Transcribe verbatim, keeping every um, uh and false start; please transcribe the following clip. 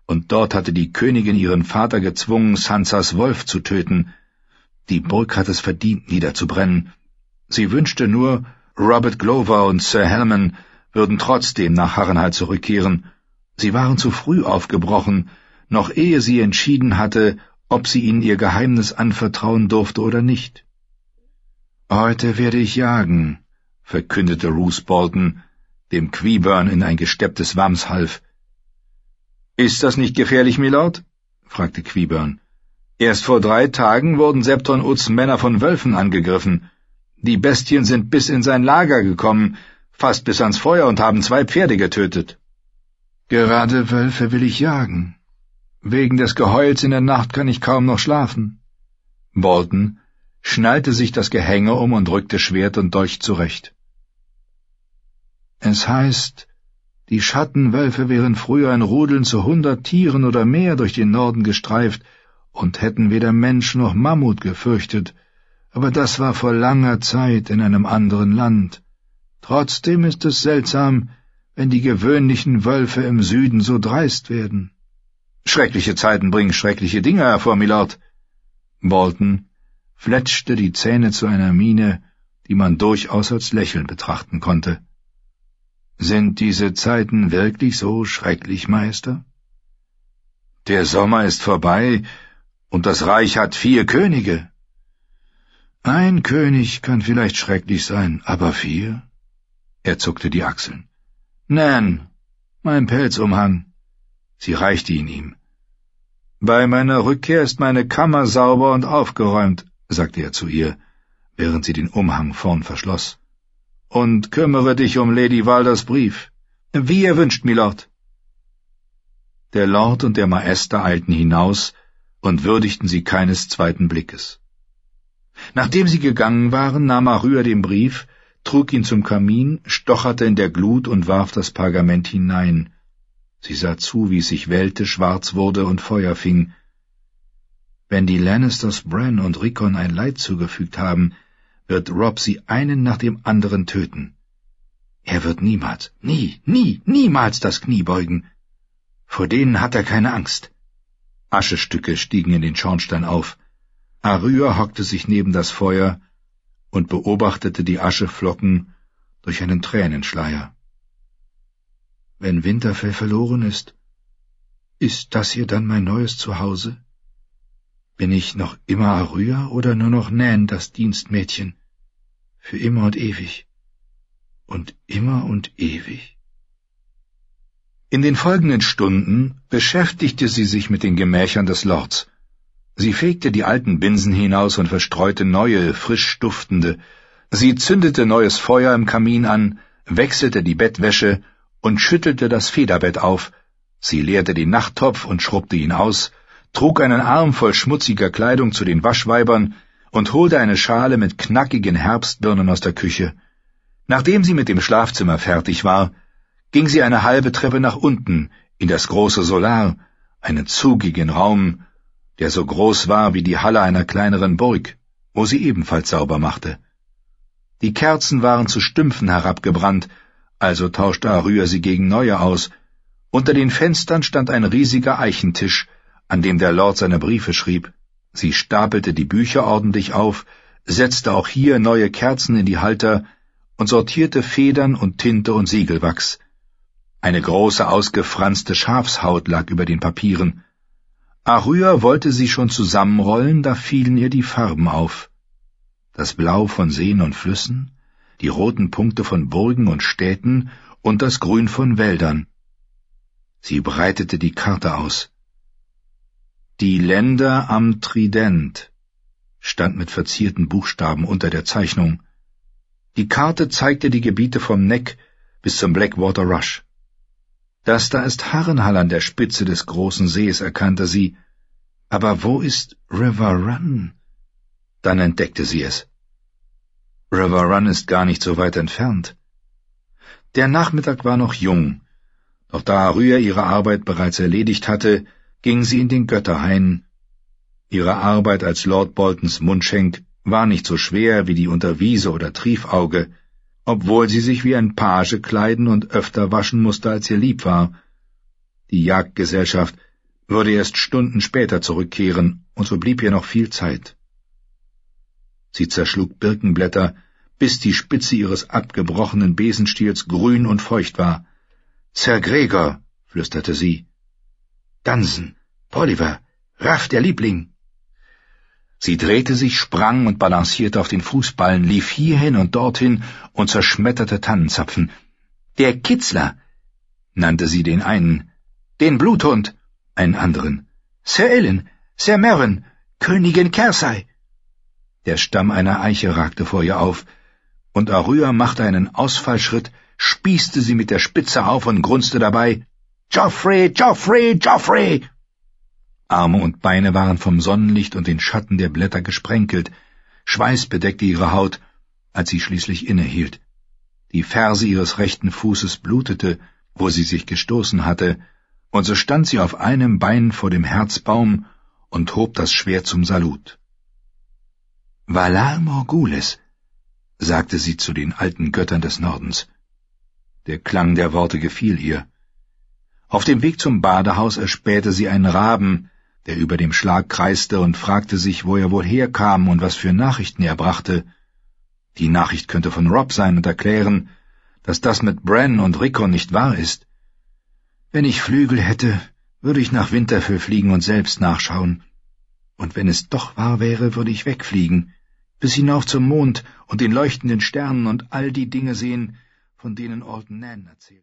und dort hatte die Königin ihren Vater gezwungen, Sansas Wolf zu töten. Die Burg hat es verdient, niederzubrennen. Sie wünschte nur, Robert Glover und Sir Helman würden trotzdem nach Harrenhal zurückkehren. Sie waren zu früh aufgebrochen, noch ehe sie entschieden hatte, ob sie ihnen ihr Geheimnis anvertrauen durfte oder nicht. »Heute werde ich jagen«, verkündete Roose Bolton, dem Quiburn in ein gestepptes Wams half. »Ist das nicht gefährlich, Milord?« fragte Quiburn. »Erst vor drei Tagen wurden Septon Utts Männer von Wölfen angegriffen. Die Bestien sind bis in sein Lager gekommen, fast bis ans Feuer und haben zwei Pferde getötet.« »Gerade Wölfe will ich jagen. Wegen des Geheuls in der Nacht kann ich kaum noch schlafen.« Bolton schnallte sich das Gehänge um und rückte Schwert und Dolch zurecht. »Es heißt, die Schattenwölfe wären früher in Rudeln zu hundert Tieren oder mehr durch den Norden gestreift und hätten weder Mensch noch Mammut gefürchtet, aber das war vor langer Zeit in einem anderen Land. Trotzdem ist es seltsam, wenn die gewöhnlichen Wölfe im Süden so dreist werden.« »Schreckliche Zeiten bringen schreckliche Dinge hervor, Milord.« Bolton fletschte die Zähne zu einer Miene, die man durchaus als Lächeln betrachten konnte. »Sind diese Zeiten wirklich so schrecklich, Meister?« »Der Sommer ist vorbei, und das Reich hat vier Könige.« »Ein König kann vielleicht schrecklich sein, aber vier?« Er zuckte die Achseln. »Nan, mein Pelzumhang.« Sie reichte ihn ihm. »Bei meiner Rückkehr ist meine Kammer sauber und aufgeräumt«, sagte er zu ihr, während sie den Umhang vorn verschloss. »Und kümmere dich um Lady Walders Brief. Wie ihr wünscht, Milord.« Der Lord und der Maester eilten hinaus und würdigten sie keines zweiten Blickes. Nachdem sie gegangen waren, nahm Aryeh den Brief, trug ihn zum Kamin, stocherte in der Glut und warf das Pergament hinein. Sie sah zu, wie es sich wellte, schwarz wurde und Feuer fing. Wenn die Lannisters Bran und Rickon ein Leid zugefügt haben, wird Robb sie einen nach dem anderen töten. Er wird niemals, nie, nie, niemals das Knie beugen. Vor denen hat er keine Angst. Aschestücke stiegen in den Schornstein auf. Aryeh hockte sich neben das Feuer und beobachtete die Ascheflocken durch einen Tränenschleier. Wenn Winterfell verloren ist, ist das hier dann mein neues Zuhause? Bin ich noch immer Aryeh oder nur noch Nan, das Dienstmädchen? Für immer und ewig. Und immer und ewig. In den folgenden Stunden beschäftigte sie sich mit den Gemächern des Lords. Sie fegte die alten Binsen hinaus und verstreute neue, frisch duftende. Sie zündete neues Feuer im Kamin an, wechselte die Bettwäsche und schüttelte das Federbett auf. Sie leerte den Nachttopf und schrubbte ihn aus, trug einen Arm voll schmutziger Kleidung zu den Waschweibern und holte eine Schale mit knackigen Herbstbirnen aus der Küche. Nachdem sie mit dem Schlafzimmer fertig war, ging sie eine halbe Treppe nach unten in das große Solar, einen zugigen Raum, der so groß war wie die Halle einer kleineren Burg, wo sie ebenfalls sauber machte. Die Kerzen waren zu Stümpfen herabgebrannt, also tauschte Aryeh sie gegen neue aus. Unter den Fenstern stand ein riesiger Eichentisch, an dem der Lord seine Briefe schrieb. Sie stapelte die Bücher ordentlich auf, setzte auch hier neue Kerzen in die Halter und sortierte Federn und Tinte und Siegelwachs. Eine große ausgefranste Schafshaut lag über den Papieren. Aryeh wollte sie schon zusammenrollen, da fielen ihr die Farben auf. Das Blau von Seen und Flüssen, die roten Punkte von Burgen und Städten und das Grün von Wäldern. Sie breitete die Karte aus. Die Länder am Trident stand mit verzierten Buchstaben unter der Zeichnung. Die Karte zeigte die Gebiete vom Neck bis zum Blackwater Rush. Das da ist Harrenhal an der Spitze des großen Sees, erkannte sie. Aber wo ist River Run? Dann entdeckte sie es. River Run ist gar nicht so weit entfernt. Der Nachmittag war noch jung, doch da Aryeh ihre Arbeit bereits erledigt hatte, ging sie in den Götterhain. Ihre Arbeit als Lord Boltons Mundschenk war nicht so schwer wie die unter Wiese oder Triefauge, obwohl sie sich wie ein Page kleiden und öfter waschen musste, als ihr lieb war. Die Jagdgesellschaft würde erst Stunden später zurückkehren, und so blieb ihr noch viel Zeit. Sie zerschlug Birkenblätter, bis die Spitze ihres abgebrochenen Besenstiels grün und feucht war. »Sir Gregor«, flüsterte sie. »Dansen, Polliver, Raff, der Liebling!« Sie drehte sich, sprang und balancierte auf den Fußballen, lief hierhin und dorthin und zerschmetterte Tannenzapfen. »Der Kitzler«, nannte sie den einen, »den Bluthund«, einen anderen, »Sir Ellen, Sir Mervyn, Königin Cersei.« Der Stamm einer Eiche ragte vor ihr auf, und Arya machte einen Ausfallschritt, spießte sie mit der Spitze auf und grunzte dabei, »Joffrey, Joffrey, Joffrey!« Arme und Beine waren vom Sonnenlicht und den Schatten der Blätter gesprenkelt, Schweiß bedeckte ihre Haut, als sie schließlich innehielt. Die Ferse ihres rechten Fußes blutete, wo sie sich gestoßen hatte, und so stand sie auf einem Bein vor dem Herzbaum und hob das Schwert zum Salut. »Valar Morghulis«, sagte sie zu den alten Göttern des Nordens. Der Klang der Worte gefiel ihr. Auf dem Weg zum Badehaus erspähte sie einen Raben, der über dem Schlag kreiste, und fragte sich, wo er wohl herkam und was für Nachrichten er brachte. Die Nachricht könnte von Robb sein und erklären, dass das mit Bran und Rickon nicht wahr ist. Wenn ich Flügel hätte, würde ich nach Winterfell fliegen und selbst nachschauen. Und wenn es doch wahr wäre, würde ich wegfliegen, bis hinauf zum Mond und den leuchtenden Sternen und all die Dinge sehen, von denen Alton Nan erzählt.